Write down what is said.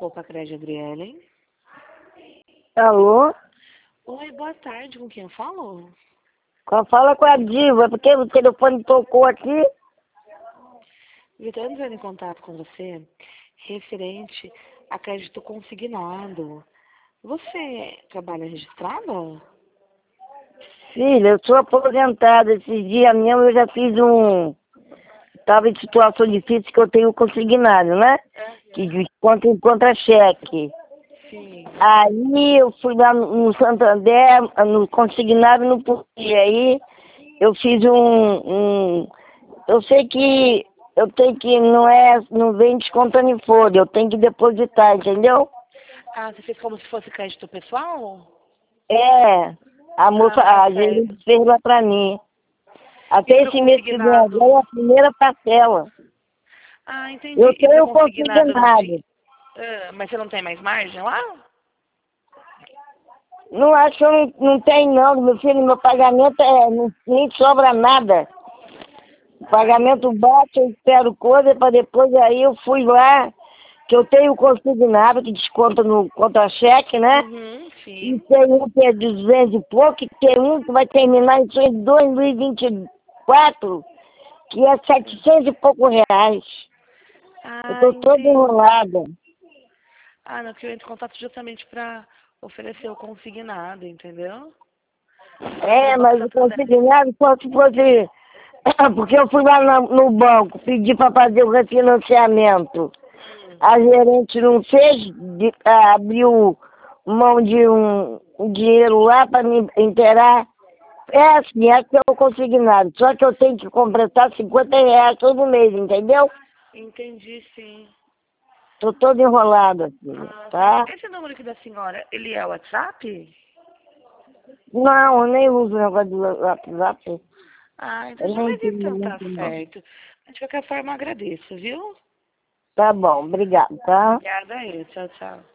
Copa Crédito Adriele. Alô? Oi, boa tarde. Com quem eu falo? Fala com a Diva, porque o telefone tocou aqui. Estou entrando em contato com você referente a crédito consignado. Você trabalha registrada? Filha, eu sou aposentada. Esses dias mesmo eu já fiz um... Estava em situação difícil que eu tenho consignado, né? Que desconta em contra-cheque. Sim. Aí eu fui lá no Santander, no consignado não podia. Aí eu fiz eu sei que eu tenho que, não vem descontando em folha, eu tenho que depositar, entendeu? Ah, você fez como se fosse crédito pessoal? É, a moça, Ah, a certo. gerente fez lá pra mim. E Até para o esse mês que vem agora consignado? é a primeira parcela. Ah, entendi. Eu E para o tenho consignado não tinha... consignado. Ah, mas você não tem mais margem lá? Não acho que eu não tenho não, meu filho, meu pagamento nem sobra nada. O Ah, pagamento bate, eu espero coisa para depois aí eu fui lá, que eu tenho consignado, que desconta no contra-cheque, né? E sim. tem um que é 200 e pouco, e tem um que vai terminar em 2024, que é 700 e poucos reais. Eu Ah, tô toda entendi. enrolada. Ah, não, que eu entro em contato justamente para oferecer o consignado, entendeu? Para o É, Banco mas o Santander. consignado só se fosse... Porque eu fui lá no banco, pedi para fazer o refinanciamento. A gerente não fez, abriu mão de um dinheiro lá para me inteirar. É assim, é que eu consignado. Só que eu tenho que completar 50 reais todo mês, entendeu? Entendi, sim. Tô toda enrolada, filha, Ah, certo. tá? Esse número aqui da senhora, ele é o WhatsApp? Não, eu nem uso o negócio do WhatsApp. Ah, então Eu já nem mas tenho então tá muito, não. certo. De qualquer forma, agradeço, viu? Tá bom, obrigado, tá? Obrigada aí. Tchau, tchau.